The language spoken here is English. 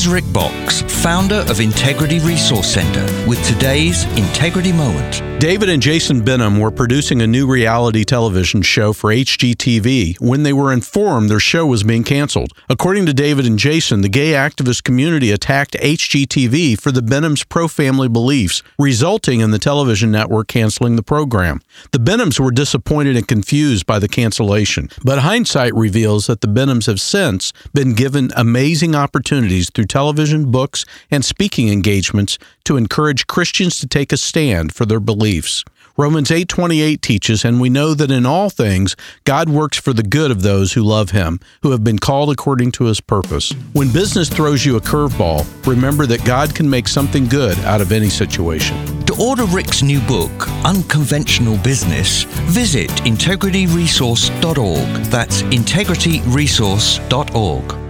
Here's Rick Box, founder of Integrity Resource Center, with today's Integrity Moment. David and Jason Benham were producing a new reality television show for HGTV when they were informed their show was being canceled. According to David and Jason, the gay activist community attacked HGTV for the Benhams' pro-family beliefs, resulting in the television network canceling the program. The Benhams were disappointed and confused by the cancellation, but hindsight reveals that the Benhams have since been given amazing opportunities through television, books, and speaking engagements to encourage Christians to take a stand for their beliefs. Romans 8:28 teaches, and we know that in all things God works for the good of those who love Him, who have been called according to His purpose. When business throws you a curveball, remember that God can make something good out of any situation. To order Rick's new book, Unconventional Business, visit integrityresource.org. That's integrityresource.org.